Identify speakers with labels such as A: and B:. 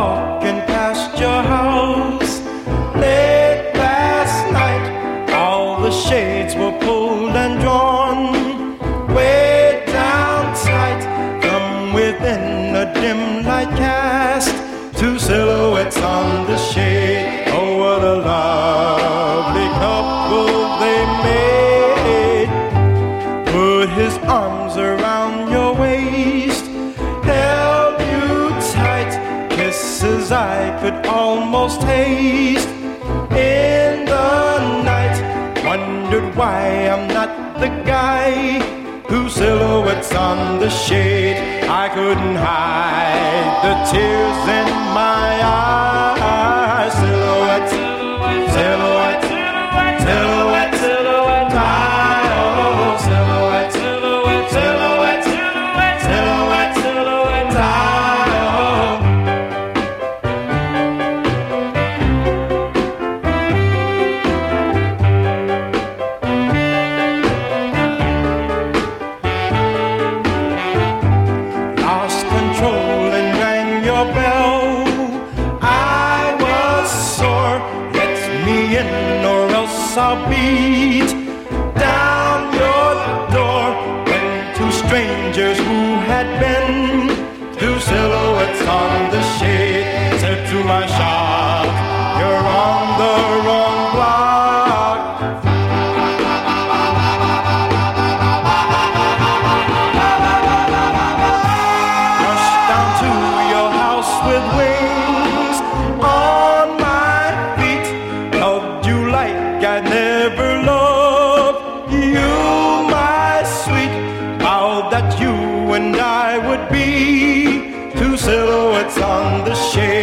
A: walking past your house late last night. All the shades were pulled and drawn way down tight. From within a dim light cast two silhouettes on the shade. Oh, what a lovely couple they made. Put his arms around your waist, held you tight, kisses I could almost taste. In the night, wondered why I'm not the guy whose silhouette's on the shade. I couldn't hide the tears in my eyes. Silhouette, silhouette, silhouette, silhouette, oh, silhouette, silhouette, silhouette, silhouette, silhouette, oh. Lost control and rang your bell. I was sore. Let me in or else I'll beat down your door. When two strangers who had been two silhouettes on the shade said to my shock, you're on the wrong block. Rushed down to your house with wings on my feet. Loved you like I never loved you, my sweet. Vowed that you and I would be two silhouettes on the shade.